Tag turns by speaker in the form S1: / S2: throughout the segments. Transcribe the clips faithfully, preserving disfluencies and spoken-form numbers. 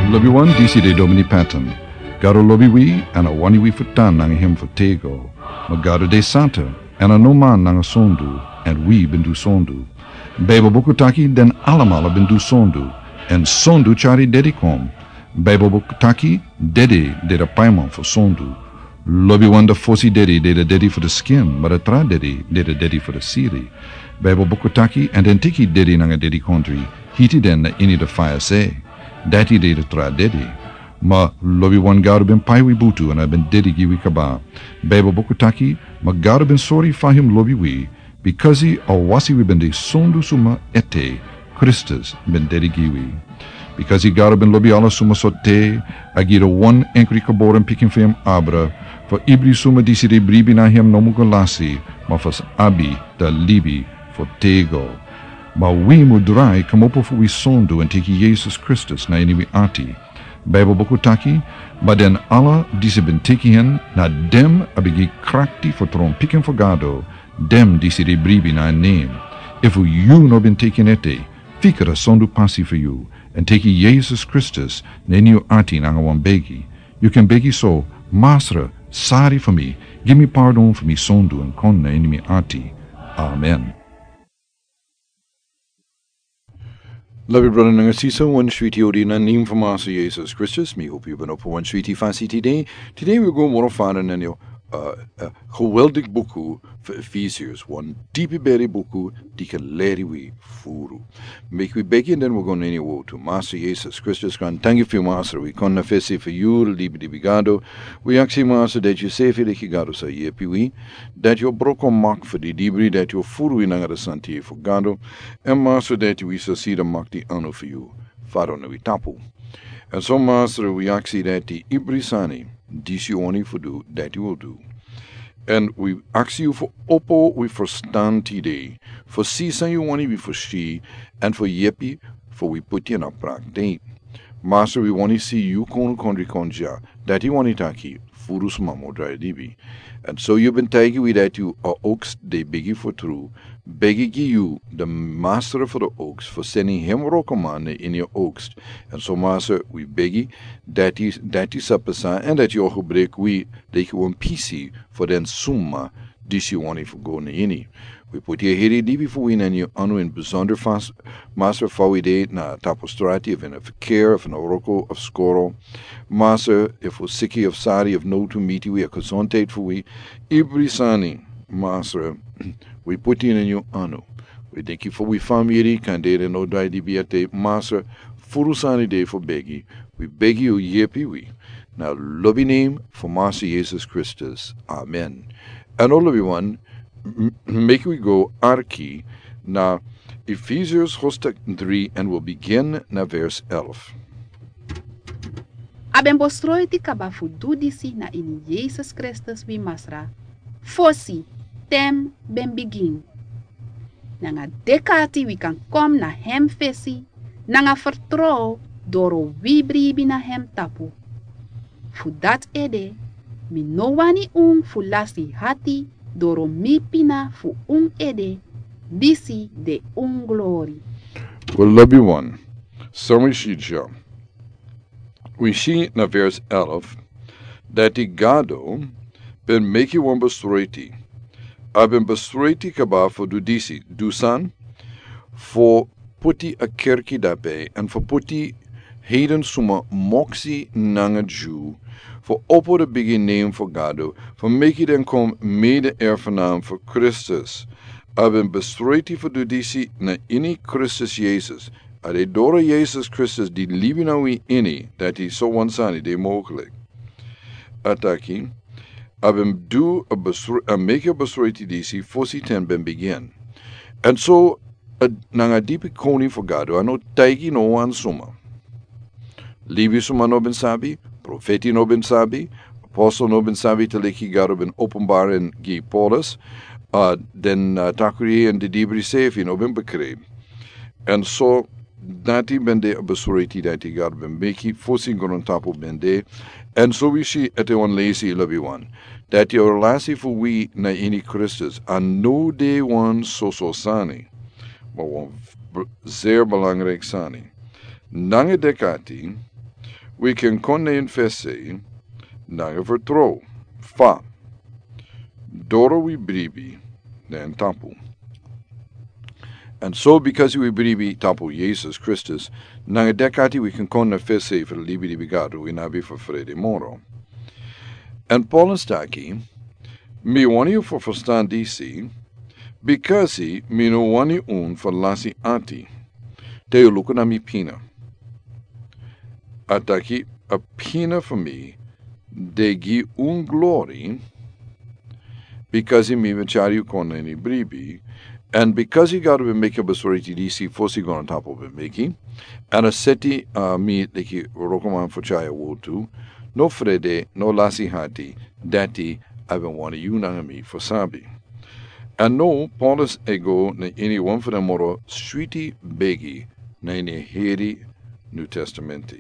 S1: Lobi wan disi de Domini Patton. Garo lobi wi ana wani wi futan nang him futego. Magaro de Santa ana no man nang sondu and we bindu sondu. Bebo bukutaki den alamala bindu sondu and sondu chari dedikom. Bebo bukutaki dedi de the paimon for sondu. Lobi wan the fosi dedi de the dedi for the skin, but a tra dedi de the dedi for the siri. Bebo bukutaki and then tiki dedi nang a dedi country. Hiti den na ini the fire say. Dati de the tra dedi. Ma lobi wan garu ben pai wi butu and I ben dedi giwi kaba. Bebo bukutaki ma garu ben sorry for him lobi wi because he or wasi wi ben de sondu suma ete Christus ben dedi giwi. Because he garu ben lobi ala suma sote agira one enkri kaboren picking for him abra for ibri suma disi de bribi na him no mugolasi ma fas abi da libi for tego. Ma wi mudrai kamopo fu wi sondu and tiki Jesus Christus na ini wi ati. Bible bukutaki, maar den alle die ze ben tiki hen, na dem abigi krakti for tron pikken for gado, dem die ze de bribi na name. If you no ben taken ete, fikera sondu passi for you, and tiki Jesus Christus, neni u ati nanga wan begi. You can begi so, Masra, sorry for me, give me pardon for me sondu and kon na eni mi ati. Amen. Love you, brother Nangasisa, one sweetie odina name for Master Jesus Christus. Me hope you've been up for one sweetie fancy today. Today we're going more fun and you uh geweldig boku for Ephesians, one deepy berry boku, die kan leri we furu. Make we beg and then we're going anywhere to Master Jesus Christus. Can thank you for Master. We can nafesi for you, libi di bigado. We ask you, Master, that you say for the kigado sa yepi we, that your broken mark for the debris, that your furu in the santi for gado, and Master, that we shall see the mark the honor for you. Faro na we tapu. And so, Master, we ask you that the ibrisani, this you only for do, that you will do. And we ask you for oppo we verstand today, for season you want to for she, and for yepi, for we put you in a practice. Master, we want to see you kon kondri konja, that you want to taki, furus mamo dry dibi. And so you've been taking with that you are oaks de biggie for true, begging you, the master for the oaks, for sending him rokomane in your oaks. And so, Master, we beg you that is that is sapasa and that you break we that you want P C for then summa this you want if go ini. We put hier hierdie die voor in en je anu in bijzonder vast Master voor idee na tapostrati of in a verkeer of in a roko of skoro. Master if we siki of sari of no to meet we a gezondheid voor we. Ibri sani Master we put in en je anu. We denk je voor we familie kan deden no dai die biate Master furusani day for beggy. We beg you yepi we. Now lobby name for Master Jesus Christus. Amen. And all of everyone make we go arki na Ephesians hoofdstuk three and we'll begin na vers elf.
S2: Aben bostroiti kabafu dudisi na in Jesus Christus we masra. Fosi tem ben begin. Nanga dekati we kan kom na hem fesi. Nanga vertrouw doro wibribi na hem tapu. Fu dat ede mi no wani un fu lasi hati doro mi pina fu un ede disi de un glory.
S1: Well, love you one. So we see ja. We see na vers elf dat die gado ben meki wan bestreti. Aben bestreti kaba voor du disi dusan voor puti a kerki daarbij en voor puti heden suma moxie nanga Jew, voor oppo de beginning voor gado, voor make den kom mede erfgenaam voor Christus. Aben bestreti voor du disi na ini Christus Jezus. Ade dora Jezus Christus die liebe na we ini, dat hij zo wansani de mogelijk. Ataki, aben du a bestreti, a make a bestreti disi, fosi ten ben begin. En so, nanga diepe koning voor gado, ano taigi no an suma. Libi suma no ben sabi, profeti no ben sabi, apostel no ben sabi, te leki gado ben openbaar en gi Paulus, uh, den uh, takuri en de dibri sefi no ben bekreem. En so, dati ben de besureti dati gado ben meki, fosi gonon tapo ben de, en so we see ete on lazy labi one, dat je relatie voor wie na ini Christus, an no de one so so sani, maar wan zeer belangrijk sani. Nange dekati, we can konne in fesse, nanga vertrouw. Fa. Doro we bribi, den tapu. And so, because we bribi tapu Jesus Christus, nanga decati we can konne fesse for libidi bigado in abi for frede moro. And Paulus daki, mi wani for verstaan disi, because mi no wani un for lasi ati, te lukuna mi pina. Ataki a pina for me, degi un glory, because he mi vachari con any bribi, and because he got to be making a basoriti disi, fosi gon on top of it making, and a seti uh, mi leki rokoman fachaya wotu, no frede, no lasi hati, dati, I been want you mi for sabi. And no, Paulus ego na any one for the moro, sweetie begi, na any heri New Testamenti.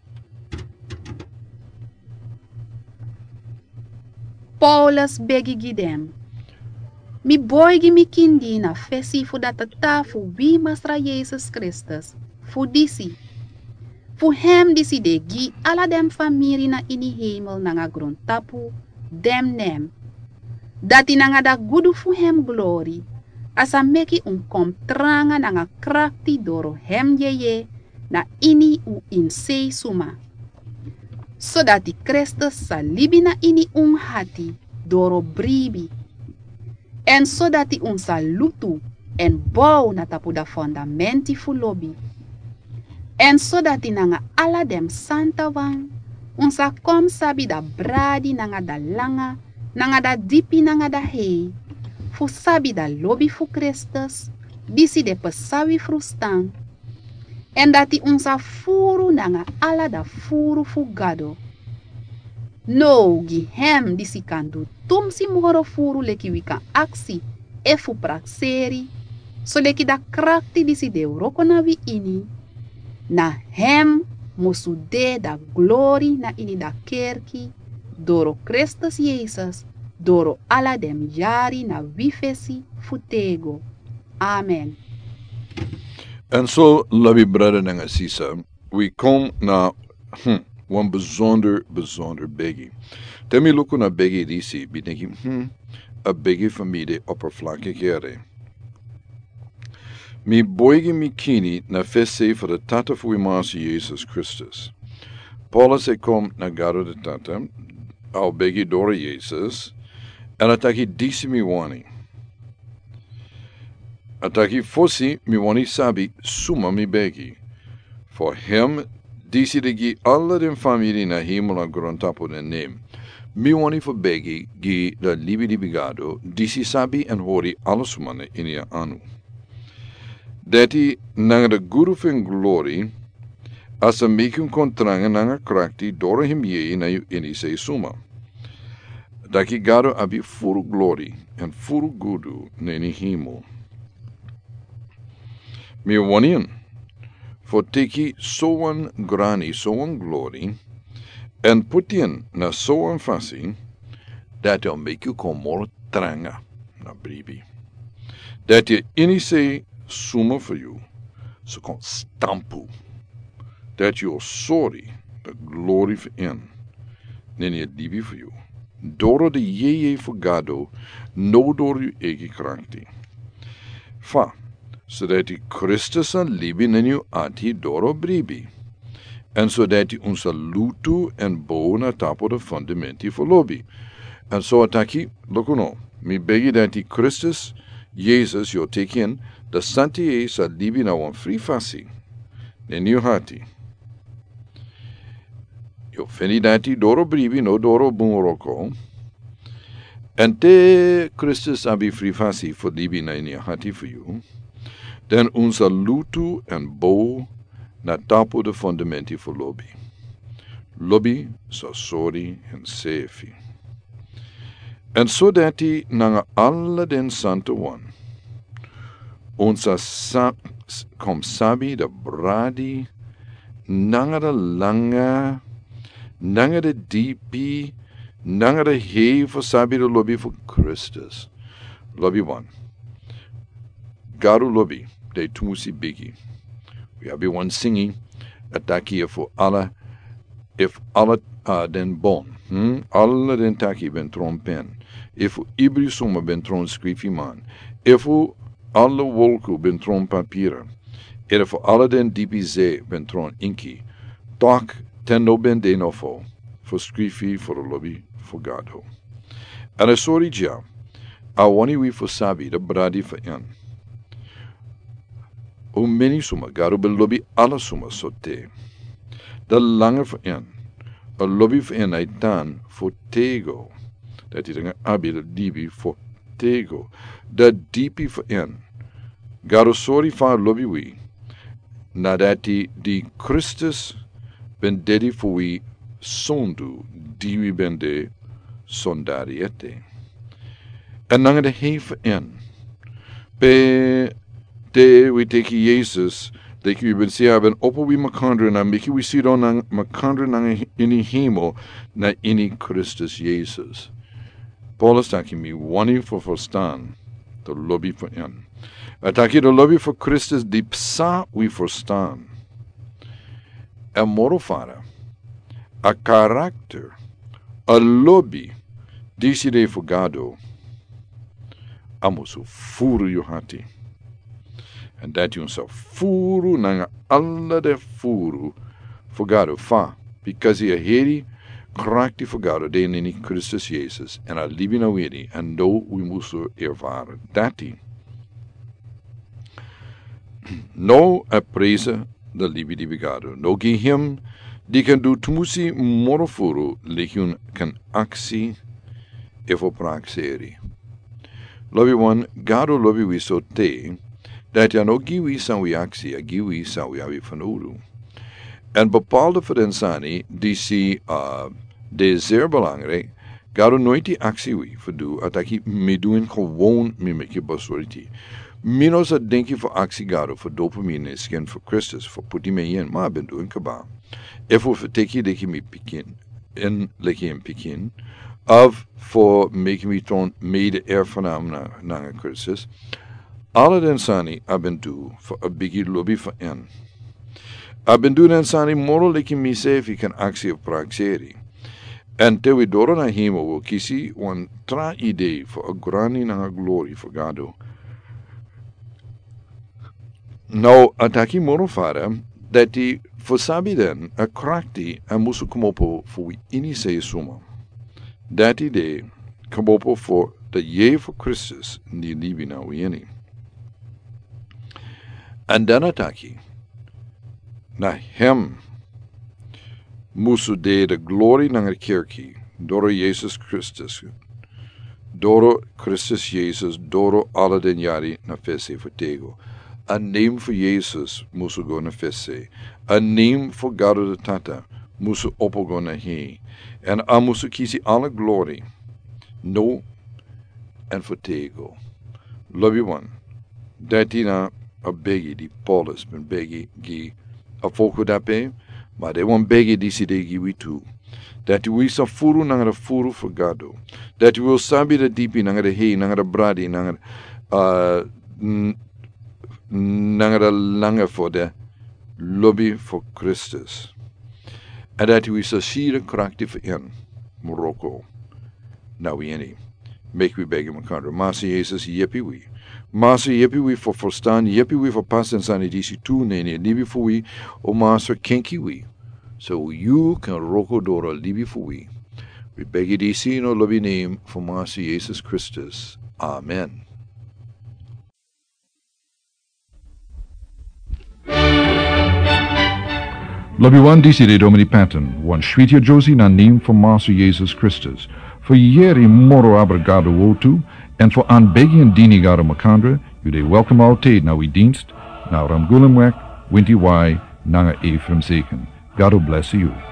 S2: Paulus begi gidem. Mi boygi mi kindi na fesi fu data ta fu wi masra Jesus Christus. Fu disi. Fu hem disi de gi ala dem famiri na ini hemel nanga grondtapu dem nem. Dati nanga da gudu fu hem glory. Asa meki un kom tranga nanga krafti doro hem yeye na ini u insei suma. So dati Christus sa libi na ini un hati doro bribi. En so dati un sa lutu en bou na tapu da fondamenti fu lobi. En so dati nanga ala dem santa wan, un sa kom sabi da bradi nanga da langa, nanga da dipi nanga da hei, fu sabi da lobi fu Christus, disi de pesawi frustang, en dati un sa furu nanga ala da furu fu gado. No, gi hem disi kan du tum si muhoro furu leki wika aksi e fu prakseri, so leki da krakti disi de roko na wi ini, na hem mosu de da glory na ini da kerki, doro Christus Jesus, doro ala dem jari na wifesi futego. Amen.
S1: En so, labi brother nanga sisa, we kom na hm, one bijzonder, bijzonder biggie. Temi luku na biggie disi, bi denki, hm, a biggie for me de oppervlakkig kere. Mi boigi mi kini na fesse voor de tata fu imasi Jesus Christus. Paulus e kom na garo de tata, au begi dore Jesus, en ataki disi mi wani. Ataki fosi mi wani sabi suma mi begi. For hem disi de gi alla den famili na himela grontapo den neem. Mi wani for begi gi da libi di bigado, disi sabi en hori alla sumane inia anu. Dati nanga de guru fin glory, asa mikum kontranga nanga krakti dora him ye na yu ini se suma. Daki gado abi furu glory, en furu gudu neni himo. Mi wanian, for teki soan grani soan glory, en putien na soan fasi, that will make you come more tranga, na bribi. That you ini se suma for you, so kon stampu, that you're sorry, the glory for in, then je libi for you. Doro de yeye for gado, no doro you egi krakti. Fa, so that die Christus an libi nen you ati doro bribi, and so that die unsa lutu en bona tapo de fundamenti for lobi. And so ataki, lokuno, mi begi that die Christus, Jesus, yo take in, the santi sa libi na wan free fasi, nen you hati. Yo feni dati doro bribi no doro bunroko, and te Christus abi free fasi for libi na ini hati for you, then unsa lutu en bo na tapo de fundamenti for lobi. Lobi sa sori en sefi. And so dati nanga alla den santo one, unsa sa, kom sabi da bradi, nanga da langa, nanga da dipi, nanga da hei for sabi da lobi for Christus. Lobi one. Garu lobi, de tumusi bigi. We have one singing, ataki for Allah, if alle uh, den bon, hm? alle den taki ben tron pen, if u ibri suma ben tron skrifi man, if u alle wolku ben tron papieren, er voor alle den diepi zee ben tron inki, tak ten no ben de nofo, voor skrifi voor de lobby voor gado. En a sorry ja, a wani we voor sabi de bradi voor en. O meni suma gado ben lobby alle suma sote. De lange voor en, a lobby voor en ay dan voor tego. Dat is een abi de dibi voor tego. De diepi voor en. Gado sorry voor lobby we. Nadat die, die Christus ben dedi voor we sondu, die we ben de sondariete. En dan de heve en. Be de we teki Jezus, dat we ben zeggen, ben opo we makandre, na meki we sit on makandre na in die hemel, na in die Christus Jezus. Paulus taki mi wani voor verstaan, de lobby voor en. Ataki de lobby voor Christus, die psa we verstaan. En morofara, a karakter, a lobby, die si de voor gado, amosu furu yo hati. En dat je zo furu, nanga alle de furu, voor gado fa, because je heri, karakter voor gado, de in Christus Jezus, en a libi na wedi, en do we musu ervaren. Dati. No apresa de libi di bigado. No gi him di kan du tumusi morofuru legion kan aksi efo praxeri. Lobi one, gado lobi we so te, dat ja no gi we san we aksi, a gi we san we avi fanuru. En bepaalde verdensani, die si uh, de zeer belangrijk, gado nooit die actie we verdoe, ataki me doen gewoon me met je basoriti. Minos a denki voor actie gado, voor dopamine en skin voor Christus, voor puti me in, maar ben doen kaba. Efo voor teki deki me pikin, en leki in pikin, of voor make me ton mede erfgenaam na, na Christus. Alle den sani a ben do, voor a biggie lobby voor en. A ben do den sani moro leki me sefi kan actie of praxeri. En te we doro na hemo wo kisi wan tra idee voor a grani na glory voor gado. Nou, ataki morofara, dat die voor sabi den, a krakti, a musu kumopo voor we ini se suma. Dat idee, kumopo voor de je voor Christus, die libi na we ini. En dan ataki, na hem, musu de de glory na de kerki, doro Jesus Christus, doro Christus Jesus, doro alle den jari na fese voor tego. Een neem voor Jezus moest we gaan naar visse. Een neem voor God de Tata moest we opgaan naar Hij. En aan moest we kiezen alle glorie. No en voor tego. Love you one. Dat die na a begi die Paulus ben begi gi a volko dape. Maar de one begi die si de gi we too. Dat we sa furu nanga de furu voor God. Dat we sabi de dipi nanga de Hij nanga de bradi nanga uh, nangere lange voor de lobby voor Christus. En dat we zo schiere krachtig in Marokko. Nou we niet. Make we beg him a Masi Jezus jeppie we. Masi jeppie we voor verstaan, jeppie we voor pas en sanidisi toe, nee nee, libi voor we, o master kenki we. So you can roko door libi voor we. We beg you D C in our lobby name for Masi Jesus Christus. Amen.
S3: Lobby one D C de Domini Patton, one Schwitja Josie na name for Master Jesus Christus, for yeri moro abrigado wotu, en voor aanbegi en dini gado makandre, u de welcome altijd na we dienst, na ramgulemwek, winti wai, nanga Ephraim Zeken. God bless you.